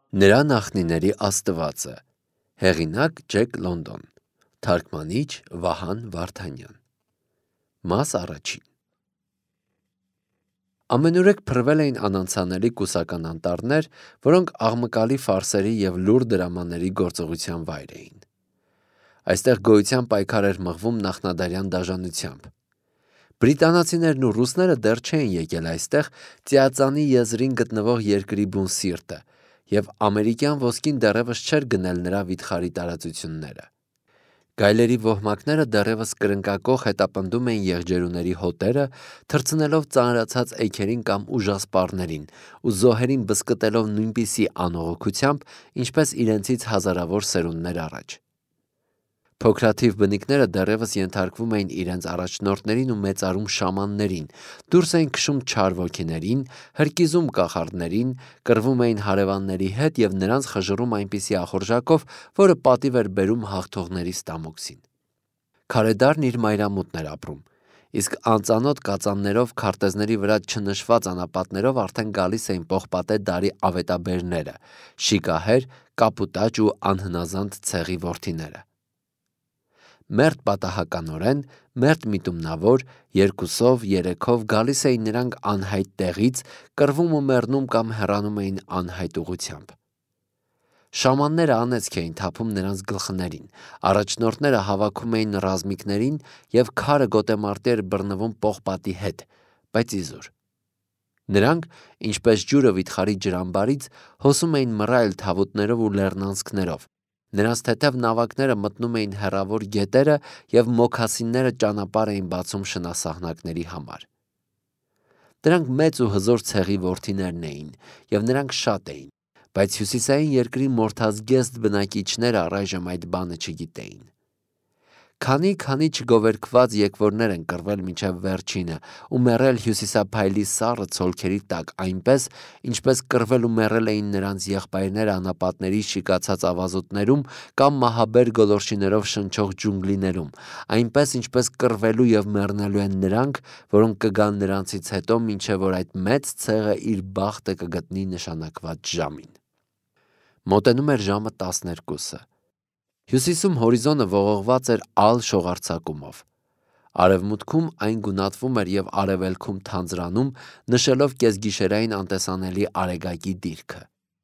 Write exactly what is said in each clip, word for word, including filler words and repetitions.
Նրա նախնիների աստվածը, հեղինակ Ջեք Լոնդոն, թարգմանիչ Վահան Վարդանյան, մաս առաջին։ Ամենուրեք փրվել էին անանցանելի կուսական անտառներ, որոնք աղմկալի ֆարսերի և լուռ դրամաների գործողության վայր էին։ Այստեղ գոյության պայքար էր մղվում նախնադարյան դաժանությամբ։ Բրիտանացիներն ու ռուսները դեռ չէին եկել այստեղ Ծիածանի եզրին գտնվող երկրի բուն սիրտը, և ամերիկյան ոսկին դեռևս չէր գնել նրա վիթխարի տարածությունները։ Գայլերի ոհմակները դեռևս կրնկակոխ հետապնդում էին եղջերուների հոտերը, թռցնելով ծանրացած էգերին կամ ուժասպառներին ու զոհերին բզկտելով նույնպիսի անողոքությամբ, ինչպես իրենցից հազարավոր սերունդներ առաջ։ Փոքրաթիվ բնիկները դեռևս ենթարկվում էին իրենց առաջնորդներին ու մեծարում շամաններին, դուրս էին քշում չար ոգիներին, հրկիզում կախարդներին, կռվում էին հարևանների հետ և նրանց խժռում այնպիսի ախորժակով, որը պատիվ էր բերում հաղթողների ստամոքսին։ Քարեդարն իր մայրամուտն էր ապրում, իսկ անծանոթ կածաններով քարտեզների վրա չնշված անապատներով արդեն գալիս էին պողպատե դարի ավետաբերները, շիկահեր, կապուտաչ ու անհնազանդ ցեղի որդիները։ Մերթ պատահականորեն, մերթ միտումնավոր, երկուսով, երեքով գալիս էին նրանք անհայտ տեղից, կռվում ու մեռնում կամ հեռանում էին անհայտ ուղղությամբ։ Շամանները անեծք էին թափում նրանց գլխներին, առաջնորդները հավաքում էին ռազմիկներին և քարը գոտեմարտի էր բռնվում պողպատի հետ, բայց իզուր։ Նրանք, ինչպես ջուրը վիթխարի ջրամբարից, հոսում էին մռայլ թավուտներով ու լեռնանցքներով, նրանց թեթև նավակները մտնում էին հեռավոր գետերը և մոքասինները ճանապարհ էին բացում շնասահնակների համար։ Դրանք մեծ ու հզոր ցեղի որդիներն էին, և նրանք շատ էին, բայց հյուսիսային երկրի մորթազգեստ բնակիչները առայժմ այդ բանը չգիտեին։ Քանի-քանի չգովերգված եկվորներ են կռվել մինչև վերջինը ու մեռել հյուսիսափայլի սառը ցոլքերի տակ այնպես, ինչպես կռվել ու մեռել էին նրանց եղբայրները անապատների շիկացած ավազուտներում կամ մահաբեր գոլորշիներով շնչող ջունգլիներում, այնպես, ինչպես կռվելու և մեռնելու են նրանք, որոնք կգան նրանցից հետո, մինչև որ այդ մեծ ցեղը իր բախտը կգտնի նշանակված ժամին։ Մոտենում էր ժամը տասներկուսը։ Հյուսիսում հորիզոնը ողողված էր ալ շողարձակումով։ Արևմուտքում այն գունատվում էր և արևելքում թանձրանում, նշելով կեսգիշերային անտեսանելի արեգակի դիրքը։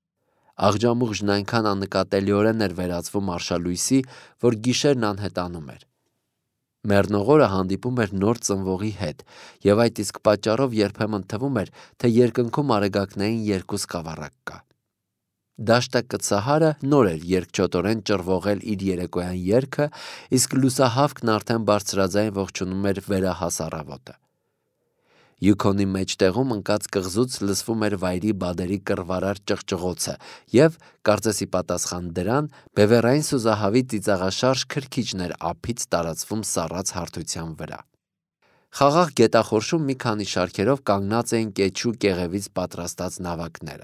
Աղջամուղջն այնքան աննկատելիորեն էր վերածվում արշալույսի, որ գիշերն անհետանում էր։ Մեռնողորը հանդիպում էր նոր ծնվողի հետ, և այդ իսկ պատճառով երբեմն թվում էր, թե երկնքում արեգակնային երկու սկավառակ կա։ Դաշտը կծահարը նոր էր երկչոտորեն ճռվողել իր երեկոյան երգը, իսկ լուսահավքն արդեն բարձրաձայն ողջունում էր վերահաս առավոտը։ Յուքոնի մեջտեղում ընկած կղզուց լսվում էր վայրի բադերի կռվարար ճղճղոցը և, կարծես ի պատասխան դրան, բևեռային սուզահավի ծիծաղաշարժ քրքիջն էր ափից տարածվում սառած հարթության վրա։ Խաղաղ գետախորշում մի քանի շարքերով կանգնած էին կեչու կեղևից պատրաստած նավակները։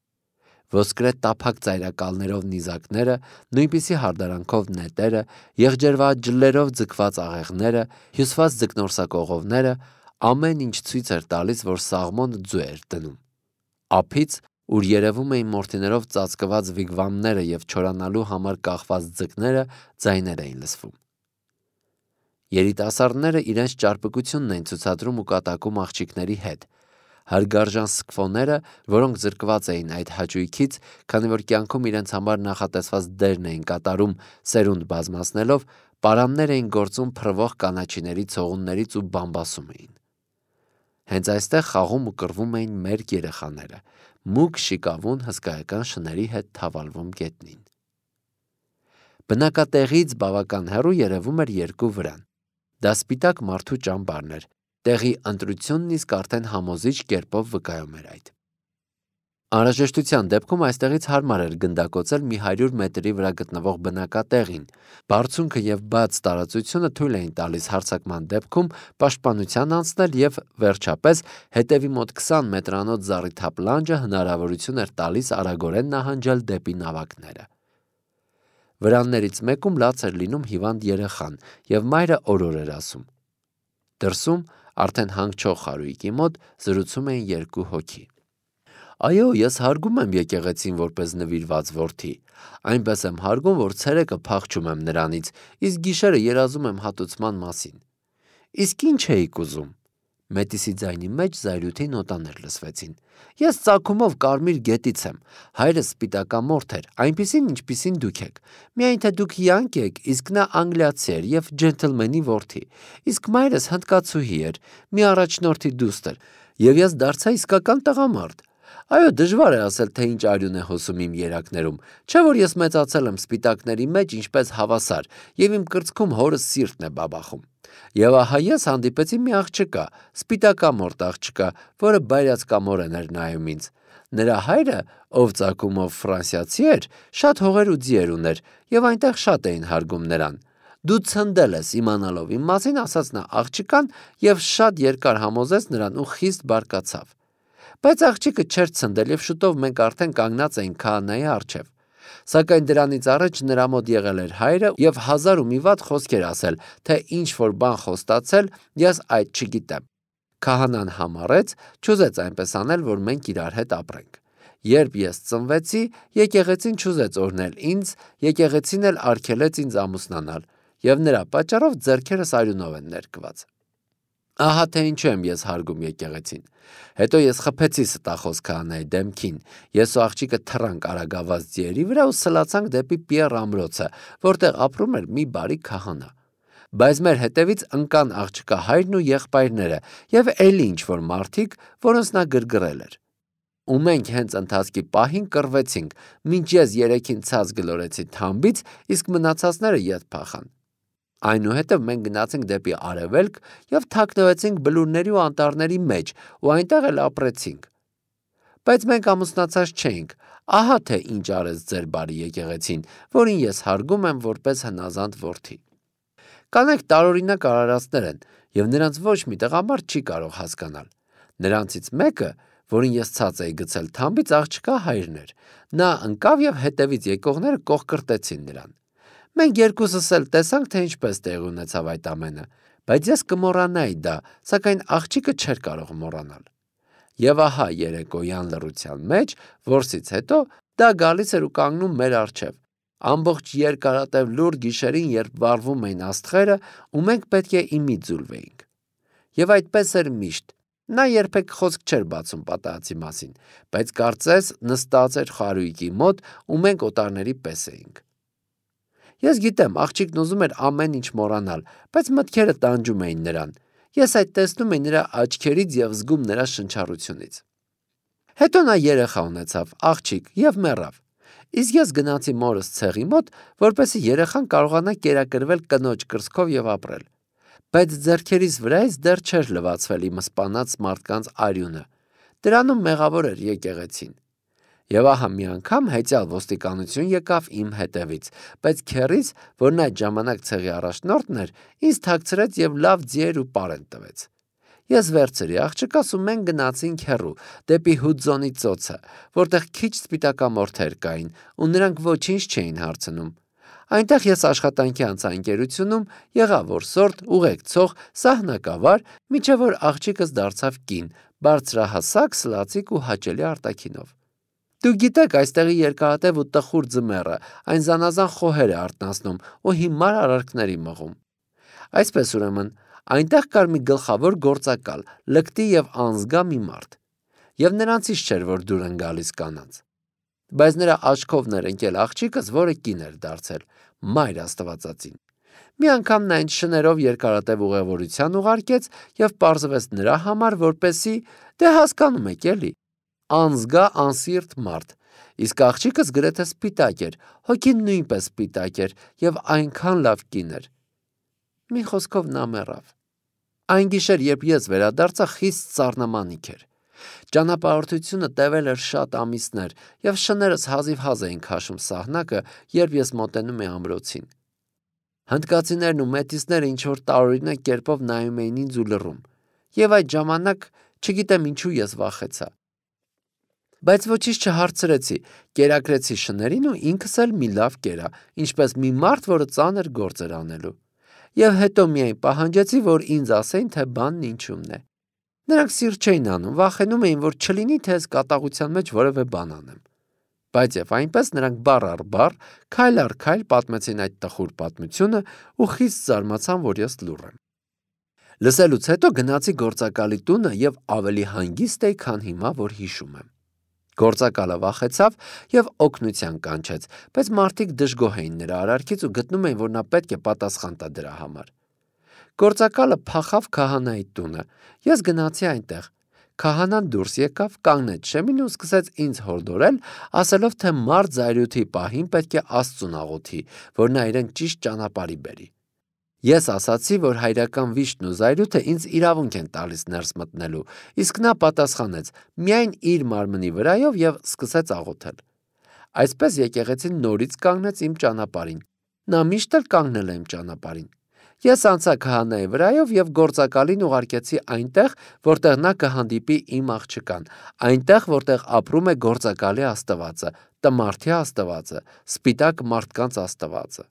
Ոսկրե տափակ ծայրակալներով նիզակները, նույնպիսի հարդարանքով նետերը, եղջերված ջլերով ձգված աղեղները, հյուսված ձկնորսակողովները, ամեն ինչ ցույց էր տալիս, որ Սաղմոնը ձու էր դնում։ Ափից, ուր երևում էին մորթիներով ծածկված վիգվամները և չորանալու համար կախված ձկները, ձայներ էին լսվում։ Երիտասարդները իրենց ճարպկությունն էին ցուցադրում ու կատակում աղջիկների հետ։ Հարգարժան սկվոները, որոնք զրկված էին այդ հաճույքից, քանի որ կյանքում իրենց համար նախատեսված դերն էին կատարում սերունդ բազմացնելով, պարաններ էին գործում փռվող կանաչիների ցողուններից ու բամբասում էին։ Հենց այստեղ խաղում ու կռվում էին մերկ երեխաները, մուգ շիկավուն հսկայական շների հետ թավալվում գետնին։ Բնակատեղից բավական հեռու երևում էր երկու վրան։ Դա սպիտակ մարդու ճամբարն էր, տեղի ընտրությունն իսկ արդեն համոզիչ կերպով վկայում էր այդ։ Անհրաժեշտության դեպքում այստեղից հարմար էր գնդակոծել մի հարյուր մետրի վրա գտնվող բնակատեղին։ Բարձունքը և բաց տարածությունը թույլ էին տալիս հարձակման դեպքում պաշտպանության անցնել և, վերջապես, հետևի մոտ քսան մետրանոց զառիթափ լանջը հնարավորություն էր տալիս արագորեն նահանջել դեպի նավակները։ Վրաններից մեկում լաց էր լինում հիվանդ երեխան, և մայրը օրոր էր ասում։ Դրսում, արդեն հանգչող խարույկի մոտ, զրուցում էին երկու հոգի։ Այո, ես հարգում եմ եկեղեցին որպես նվիրված որդի, այնպես եմ հարգում, որ ցերեկը փախչում եմ նրանից, իսկ գիշերը երազում եմ հատուցման մասին։ Իսկ ինչ էիք ուզում։ Մետիսի ձայնի մեջ զայրույթի նոտաներ լսվեցին։ Ես ծագումով կարմիր գետից եմ, հայրս սպիտակամորթ էր, այնպիսին ինչպիսին դուք եք, միայն թե դուք յանկ եք, իսկ նա անգլիացի էր և ջենթլմենի որդի, իսկ մայրս հնդկացուհի էր, մի առաջնորդի դուստր, և ես դարձա իսկական տղամարդ։ Այո, դժվար է ասել, թե ինչ արյուն է հոսում իմ երակներում, չէ՞ որ ես մեծացել եմ սպիտակների մեջ ինչպես հավասար, և իմ կրծքում հորս սիրտն է բաբախում։ Եվ ահա ես հանդիպեցի մի աղջկա, սպիտակամորթ աղջկա, որը բայրացկամորեն էր նայում ինձ։ Նրա հայրը, ով ծագումով ֆրանսիացի էր, շատ հողեր ու ձիեր ուներ, և այնտեղ շատ էին հարգում նրան։ Դու ցնդել ես իմանալով իմ մասին, ասաց նա աղջկան և շատ երկար համոզեց նրան ու խիստ բարկացավ։ Բայց աղջիկը չէր ցնդել և շուտով մենք արդեն կանգնած էինք քահանայի առջև։ Սակայն դրանից առաջ նրա մոտ եղել էր հայրը և հազար ու մի վատ խոսքեր ասել, թե ինչ-որ բան խոստացել, ես այդ չգիտեմ։ Քահանան համառեց, չուզեց այնպես անել, որ մենք իրար հետ ապրենք։ Երբ ես ծնվեցի, եկեղեցին չուզեց օրհնել ինձ, եկեղեցին էլ արգելեց ինձ ամուսնանալ, և նրա պատճառով ձեռքերս արյունով են ներկված։ Ահա թե ինչու եմ ես հարգում եկեղեցին։ Հետո ես խփեցի ստախոս քահանայի դեմքին, ես ու աղջիկը թռանք արագավազ ձիերի վրա ու սլացանք դեպի Պիեռ ամրոցը, որտեղ ապրում էր մի բարի քահանա։ Բայց մեր հետևից ընկան աղջկա հայրն ու եղբայրները և էլի ինչ-որ մարդիկ, որոնց նա գրգռել էր։ Ու մենք հենց ընթացքի պահին կռվեցինք, մինչ ես երեքին ցած գլորեցի թամբից, իսկ մնացածները ետ փախան։ Այնուհետև մենք գնացինք դեպի արևելք և թաքնվեցինք բլուրների ու անտառների մեջ ու այնտեղ էլ ապրեցինք։ Բայց մենք ամուսնացած չէինք, ահա թե ինչ արեց ձեր բարի եկեղեցին, որին ես հարգում եմ որպես հնազանդ որդի։ Կանայք տարօրինակ արարածներ են, և նրանց ոչ մի տղամարդ չի կարող հասկանալ։ Նրանցից մեկը, որին ես ցած էի գցել թամբից, աղջկա հայրն էր։ Նա ընկավ և հետևից եկողները կողկրտեցին նրան։ Մենք երկուսս էլ տեսանք, թե ինչպես տեղի ունեցավ այդ ամենը, բայց ես կմոռանայի դա, սակայն աղջիկը չէր կարող մոռանալ։ Եվ ահա երեկոյան լռության մեջ, որսից հետո, դա գալիս էր ու կանգնում մեր առջև։ Ամբողջ երկարատև լուր գիշերին, երբ վառվում էին աստղերը, ու մենք պետք է իմիջ ձուլվեինք։ Եվ այդպես էր միշտ։ Նա երբեք խոսք չէր բացում պատահածի մասին, բայց կարծես նստած էր խարույկի մոտ, ու մենք օտարների պես էինք։ Ես գիտեմ, աղջիկն ուզում էր ամեն ինչ մոռանալ, բայց մտքերը տանջում էին նրան։ Ես այդ տեսնում էի նրա աչքերից և զգում նրա շնչառությունից։ Հետո նա երեխա ունեցավ, աղջիկ, և մեռավ։ Իսկ ես գնացի մորս ցեղի մոտ, որպեսզի երեխան կարողանա կերակրվել կնոջ կրծքով և ապրել։ Բայց ձեռքերիս վրայից դեռ չէր լվացվել իմ սպանած մարդկանց արյունը։ Դրանում մեղավոր էր եկեղեցին։ Եվ ահա մի անգամ հեծյալ ոստիկանություն եկավ իմ հետևից, բայց քեռիս, որն այդ ժամանակ ցեղի առաջնորդն էր, ինձ թաքցրեց և լավ ձիեր ու պարենտ տվեց։ Ես վերցրի աղջկաս ու մենք գնացինք հեռու, դեպի Հուդզոնի ծոցը, որտեղ քիչ սպիտակամորթեր կային, ու նրանք ոչինչ չէին հարցնում։ Այնտեղ ես աշխատանքի անցա ընկերությունում, եղա որսորդ, ուղեկցող, սահնակավար, մինչև որ աղջիկս դարձավ կին, բարձրահասակ, սլացիկ ու հաճելի արտաքինով։ Դուք գիտեք, այստեղի երկարատև ու տխուր ձմեռը, այն զանազան խոհեր է արթնացնում ու հիմար արարքների մղում։ Այսպես ուրեմն, այնտեղ կար մի գլխավոր գործակալ, լկտի և անզգա մի մարդ, և նրանցից չէր, որ դուր են գալիս կանանց։ Բայց նրա աչքովն էր ընկել աղջիկս, որը կին էր դարձել, մայր աստվածածին։ Մի անգամ նա ինձ շներով երկարատև ուղևորության ուղարկեց և պարզվեց նրա համար, որպեսզի, դե հասկանում եք էլի, անզգա անսիրտ մարդ, իսկ աղջիկս գրեթե սպիտակ էր, հոգին նույնպես սպիտակ էր և այնքան լավ կին էր։ Մի խոսքով նա մեռավ։ Այն գիշեր, երբ ես վերադարձա, խիստ սառնամանիք էր։ Ճանապարհորդությունը տևել էր շատ ամիսներ, և շներս հազիվ-հազ էին քաշում սահնակը, երբ ես մոտենում էի ամրոցին։ Հնդկացիներն ու մեծիսները ինչ-որ տարօրինակ կերպով նայում էին ինձ ու լռում, և այդ ժամանակ չգիտեմ ինչու ես վախեցա։ Բայց ոչինչ չհարցրեցի, կերակրեցի շներին ու ինքս էլ մի լավ կերա, ինչպես մի մարդ, որը ծանր գործ էր անելու։ Եվ հետո միայն պահանջեցի, որ ինձ ասեին, թե բանն ինչումն է։ Նրանք սիրտ չէին անում, վախենում էին, որ չլինի, թե այս կատաղության մեջ որևէ բան անեմ։ Բայց եւ այնպես նրանք բառ առ բառ, քայլ առ քայլ պատմեցին այդ տխուր պատմությունը ու խիստ զարմացան, որ ես լուռ եմ։ Լսելուց հետո գնացի գործակալի տունը եւ ավելի հանգիստ էի, քան հիմա, որ հիշում եմ։ Գործակալը վախեցավ եւ օգնության կանչեց, բայց մարդիկ դժգոհ էին նրա արարքից ու գտնում էին, որ նա պետք է պատասխան տա դրա համար։ Գործակալը փախավ քահանայի տունը։ Ես գնացի այնտեղ։ Քահանան դուրս եկավ, կանգնեց շեմին ու սկսեց ինձ հորդորել, ասելով, թե մարդ զայրույթի պահին պետք է Աստծուն աղոթի, որ նա իրեն ճիշտ ճանապարհի բերի։ Ես ասացի, որ հայրական վիշտն ու զայրույթը ինձ իրավունք են տալիս ներս մտնելու, իսկ նա պատասխանեց միայն իր մարմնի վրայով եւ սկսեց աղոթել։ Այսպես եկեղեցին նորից կանգնեց իմ ճանապարհին։ Նա միշտ էլ կանգնել է իմ ճանապարհին։ Ես անցա քահանայի վրայով եւ գործակալին ուղարկեցի այնտեղ, որտեղ նա կհանդիպի իմ աղջկան, այնտեղ, որտեղ ապրում է գործակալի Աստվածը, տմարդի Աստվածը, սպիտակ մարդկանց Աստվածը։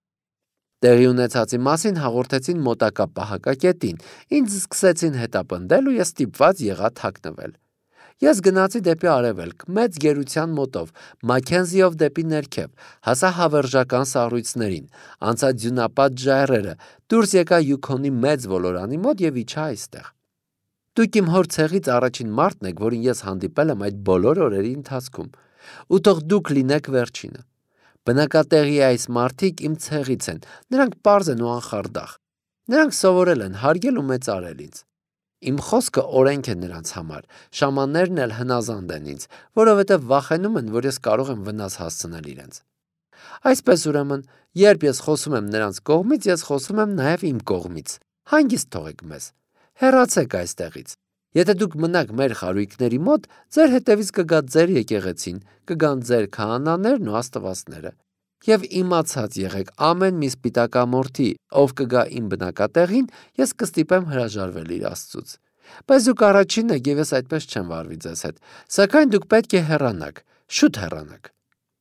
Տեղի ունեցածի մասին հաղորդեցին մոտակա պահակակետին, ինձ սկսեցին հետապնդել ու ես ստիպված եղա թաքնվել։ Ես գնացի դեպի արևելք, մեծ գերության մոտով, Մաքենզիով դեպի ներքև, հասա հավերժական սառույցներին, անցա ձյունապատ ժայռերը, դուրս եկա Յուքոնի մեծ ոլորանի մոտ եւ իջա այստեղ։ Դուք իմ հոր ցեղից առաջին մարդն եք, որին ես հանդիպել եմ այդ բոլոր օրերի ընթացքում, ու թող դուք լինեք վերջինը։ Բնակատեղի այս մարդիկ իմ ցեղից են, նրանք պարզ են ու անխարդախ։ Նրանք սովորել են հարգել ու մեծարել ինձ։ Իմ խոսքը օրենք է նրանց համար, շամաններն էլ հնազանդ են ինձ, որովհետև վախենում են, որ ես կարող եմ վնաս հասցնել իրենց։ Այսպես ուրեմն, երբ ես խոսում եմ նրանց կողմից, ես խոսում եմ նաև իմ կողմից։ Հանգիստ թողեք մեզ։ Հեռացեք այստեղից։ Եթե դուք մնաք մեր խարույկների մոտ, ձեր հետևից կգա ձեր եկեղեցին, կգան ձեր քահանաներն ու աստվածները։ Եվ իմացած եղեք ամեն մի սպիտակամորթի, ով կգա իմ բնակատեղին, ես կստիպեմ հրաժարվել իր Աստծուց։ Բայց դուք առաջինն եք եւ ես այդպես չեմ վարվի ձեզ հետ, սակայն դուք պետք է հեռանաք, շուտ հեռանաք։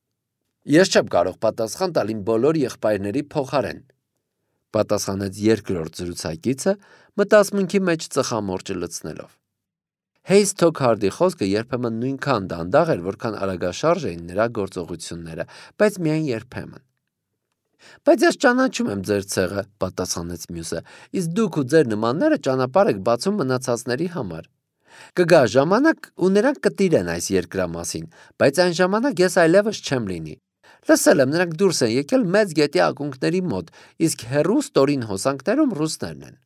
Ես չեմ կարող պատասխան տալ իմ բոլոր եղբայրների փոխարեն, պատասխանեց երկրորդ զրուցակիցը, մտածմունքի մեջ ծխամորճը լցնելով։ Հեյս Թոքհարդի խոսքը երբեմն նույնքան դանդաղ էր, որքան արագաշարժ էին նրա գործողությունները, բայց միայն երբեմն։ Բայց ես ճանաչում եմ ձեր ցեղը, պատասխանեց մյուսը, իսկ դուք ու ձեր նմանները ճանապարհ եք բացում մնացածների համար։ Կգա ժամանակ, ու նրանք կտիրեն այս երկրամասին, բայց այն ժամանակ ես այլևս չեմ լինի։ Լսել եմ, նրանք դուրս են եկել մեծ գետի ակունքների մոտ, իսկ հեռու ստորին հոսանքներում ռուսներն են։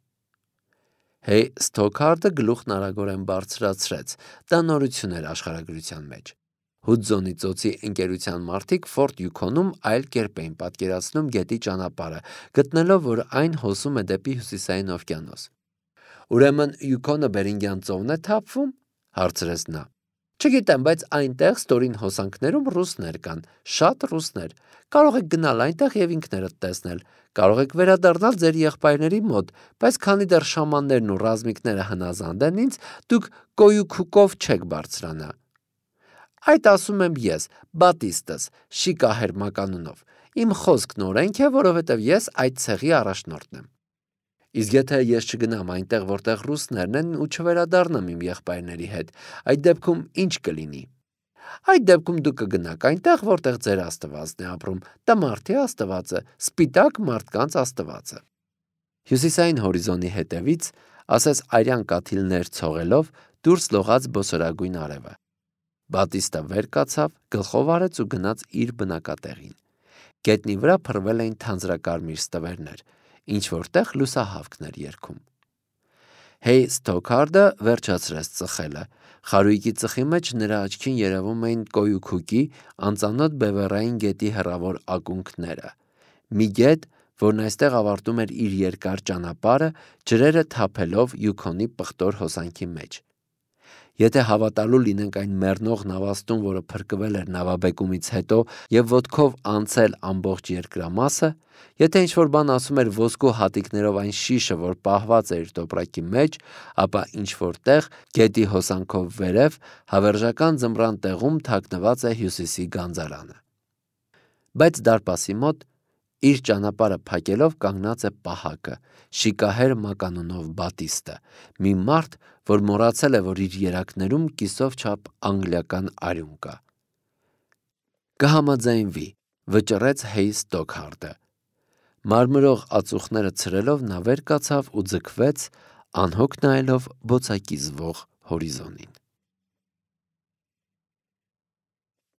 Հեյ Սթոքհարդը գլուխն արագորեն բարձրացրեց, դա նորություն էր աշխարհագրության մեջ։ Հուդզոնի ծոցի ընկերության մարդիկ Ֆորտ Յուքոնում այլ կերպ էին պատկերացնում գետի ճանապարհը, գտնելով, որ այն հոսում է դեպի հյուսիսային օվկիանոս։ Ուրեմն Յուքոնը Բերինգյան ծովն է թափվում, հարցրեց նա։ Չգիտեմ, բայց այնտեղ ստորին հոսանքներում ռուսներ կան, շատ ռուսներ։ Կարող եք գնալ այնտեղ եւ ինքներդ տեսնել։ Կարող եք վերադառնալ ձեր եղբայրների մոտ, բայց քանի դեռ շամաններն ու ռազմիկները հնազանդ են ինձ, դուք կոյուքուկով չեք բարձրանա։ Այդ ասում եմ ես, Բատիստս, Շիկահեր մականունով։ Իմ խոսքն օրենք է, որովհետև ես այդ ցեղի առաջնորդն եմ։ Իսկ եթե ես չգնամ այնտեղ, որտեղ ռուսներն են ու չվերադառնամ իմ եղբայրների հետ, այդ դեպքում ինչ կլինի։ Այդ դեպքում դուք կգնաք այնտեղ, որտեղ ձեր Աստվածն է ապրում, տմարդի Աստվածը, սպիտակ մարդկանց Աստվածը։ Հյուսիսային հորիզոնի հետևից, ասես արյան կաթիլներ ցողելով, դուրս լողաց բոսորագույն արևը։ Բատիստը վեր կացավ, գլխով արեց ու գնաց իր բնակատեղին։ Գետնի վրա փռվել էին թանձրակարմիր ստվերներ, ինչ որտեղ լուսահավքն էր երգում։ Հեյ Սթոքհարդը վերջացրեց ծխելը։ Խարույկի ծխի մեջ նրա աչքին երևում էին կոյուքուկի անծանոթ բևեռային գետի հեռավոր ակունքները։ Մի գետ, որն այստեղ ավարտում էր իր երկար ճանապարհը, ջրերը թափելով Յուքոնի պղտոր հոսանքի մեջ։ Եթե հավատալու լինենք այն մեռնող նավաստուն, որը փրկվել էր նավաբեկումից հետո եւ ոտքով անցել ամբողջ երկրամասը, եթե ինչ-որ բան ասում էր ոսկու հատիկներով այն շիշը, որ պահված է իր տոպրակի մեջ, ապա ինչ-որ տեղ գետի հոսանքով վերև հավերժական ձմռան տեղում թաքնված է հյուսիսի գանձարանը։ Բայց դարպասի մոտ Իր ճանապարհը փակելով կանգնած է պահակը, շիկահեր մականունով Բատիստը, մի մարդ, որ մոռացել է, որ իր երակներում կիսով չափ անգլիական արյուն կա։ Կհամաձայնվի, վճռեց Հեյ Ստոքհարդը։ Մարմրող ածուխները ցրելով նա վեր կացավ ու ձգվեց, անհոգ նայելով բոցակիզվող հորիզոնին։